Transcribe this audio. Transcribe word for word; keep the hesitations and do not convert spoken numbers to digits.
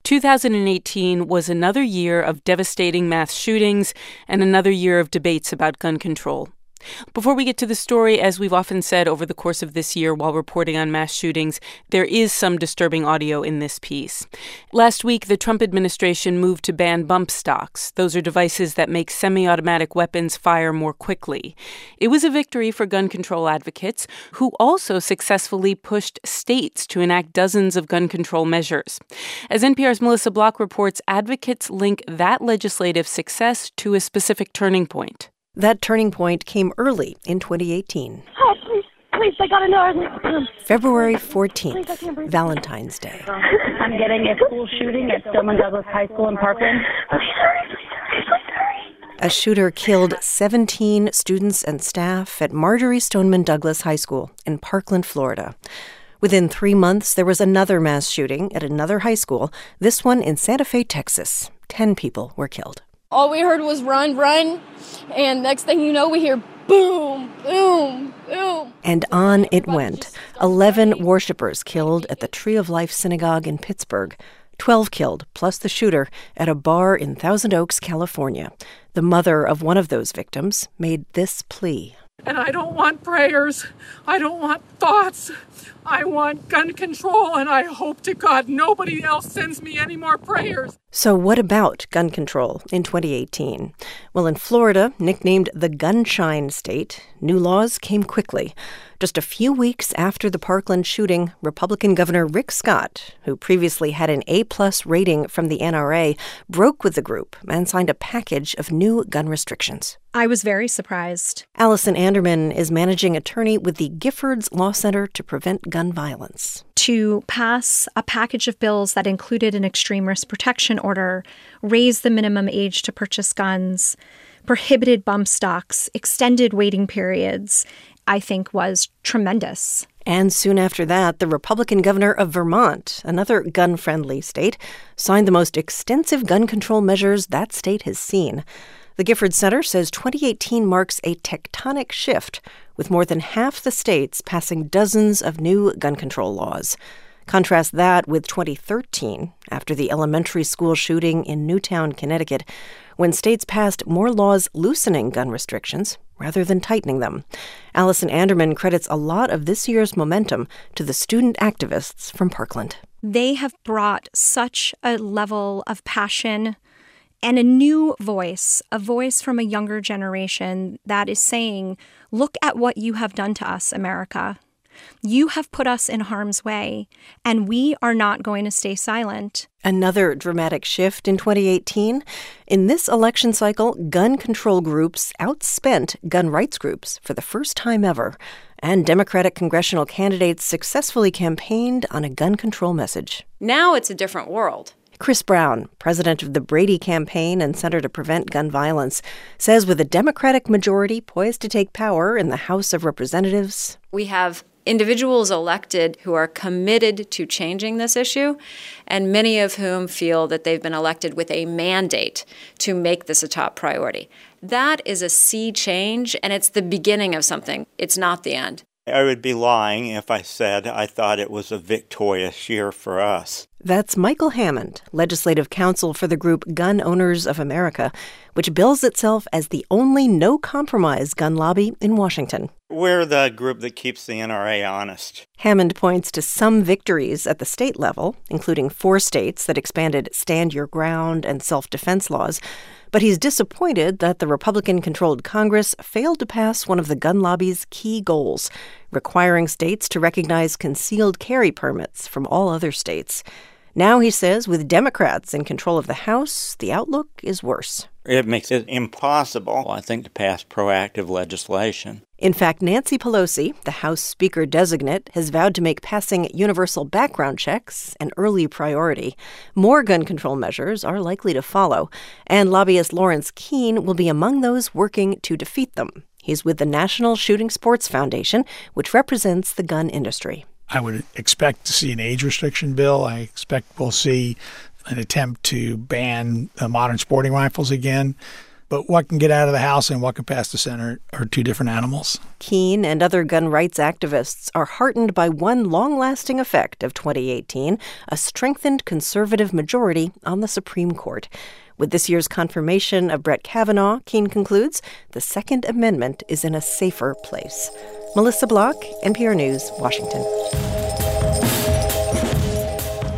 two thousand eighteen was another year of devastating mass shootings and another year of debates about gun control. Before we get to the story, as we've often said over the course of this year while reporting on mass shootings, there is some disturbing audio in this piece. Last week, the Trump administration moved to ban bump stocks. Those are devices that make semi-automatic weapons fire more quickly. It was a victory for gun control advocates, who also successfully pushed states to enact dozens of gun control measures. As N P R's Melissa Block reports, advocates link that legislative success to a specific turning point. That turning point came early in twenty eighteen. Oh, please, please, I gotta know. February fourteenth, Valentine's Day. I'm getting a school shooting at Stoneman Douglas High School in Parkland. Please hurry, please hurry, please hurry. A shooter killed seventeen students and staff at Marjory Stoneman Douglas High School in Parkland, Florida. Within three months, there was another mass shooting at another high school, this one in Santa Fe, Texas. Ten people were killed. All we heard was run, run, and next thing you know, we hear boom, boom, boom. And on it went. Eleven worshipers killed at the Tree of Life Synagogue in Pittsburgh. Twelve killed, plus the shooter, at a bar in Thousand Oaks, California. The mother of one of those victims made this plea. And I don't want prayers. I don't want thoughts. I want gun control, and I hope to God nobody else sends me any more prayers. So what about gun control in twenty eighteen? Well, in Florida, nicknamed the Gunshine State, new laws came quickly. Just a few weeks after the Parkland shooting, Republican Governor Rick Scott, who previously had an A-plus rating from the N R A, broke with the group and signed a package of new gun restrictions. I was very surprised. Allison Anderman is managing attorney with the Giffords Law Center to Prevent Gun Violence. To pass a package of bills that included an extreme risk protection order, raised the minimum age to purchase guns, prohibited bump stocks, extended waiting periods, I think was tremendous. And soon after that, the Republican governor of Vermont, another gun-friendly state, signed the most extensive gun control measures that state has seen. The Gifford Center says twenty eighteen marks a tectonic shift, with more than half the states passing dozens of new gun control laws. Contrast that with twenty thirteen, after the elementary school shooting in Newtown, Connecticut, when states passed more laws loosening gun restrictions rather than tightening them. Allison Anderman credits a lot of this year's momentum to the student activists from Parkland. They have brought such a level of passion and a new voice, a voice from a younger generation that is saying, look at what you have done to us, America. You have put us in harm's way, and we are not going to stay silent. Another dramatic shift in twenty eighteen. In this election cycle, gun control groups outspent gun rights groups for the first time ever, and Democratic congressional candidates successfully campaigned on a gun control message. Now it's a different world. Chris Brown, president of the Brady Campaign and Center to Prevent Gun Violence, says with a Democratic majority poised to take power in the House of Representatives, we have individuals elected who are committed to changing this issue, and many of whom feel that they've been elected with a mandate to make this a top priority. That is a sea change, and it's the beginning of something. It's not the end. I would be lying if I said I thought it was a victorious year for us. That's Michael Hammond, legislative counsel for the group Gun Owners of America, which bills itself as the only no-compromise gun lobby in Washington. We're the group that keeps the N R A honest. Hammond points to some victories at the state level, including four states that expanded stand your ground and self-defense laws. But he's disappointed that the Republican-controlled Congress failed to pass one of the gun lobby's key goals, requiring states to recognize concealed carry permits from all other states. Now, he says, with Democrats in control of the House, the outlook is worse. It makes it impossible, I think, to pass proactive legislation. In fact, Nancy Pelosi, the House Speaker designate, has vowed to make passing universal background checks an early priority. More gun control measures are likely to follow, and lobbyist Lawrence Keene will be among those working to defeat them. He's with the National Shooting Sports Foundation, which represents the gun industry. I would expect to see an age restriction bill. I expect we'll see an attempt to ban uh, modern sporting rifles again. But what can get out of the House and what can pass the Senate are two different animals. Keene and other gun rights activists are heartened by one long-lasting effect of twenty eighteen, a strengthened conservative majority on the Supreme Court. With this year's confirmation of Brett Kavanaugh, Keene concludes, the Second Amendment is in a safer place. Melissa Block, N P R News, Washington.